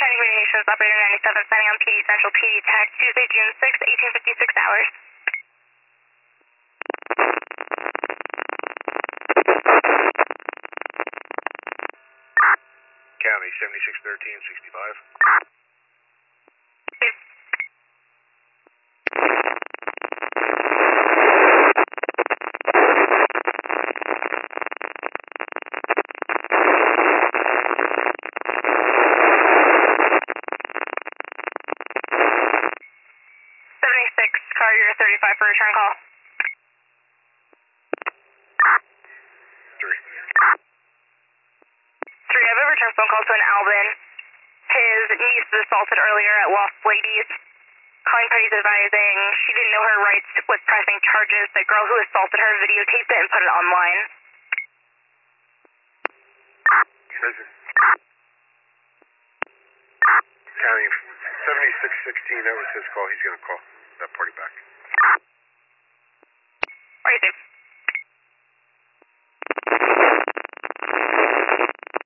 Communications Operator 97 signing on PD Central PD Tech, Tuesday, June 6th, 1856 hours. County 761365. Carrier 35 for return call. 3. 3, I have a return phone call to an Alvin. His niece was assaulted earlier at Lost Ladies. Calling parties advising she didn't know her rights with pressing charges. The girl who assaulted her videotaped it and put it online. Prison. County 7616, that was his call. He's going to call that party back.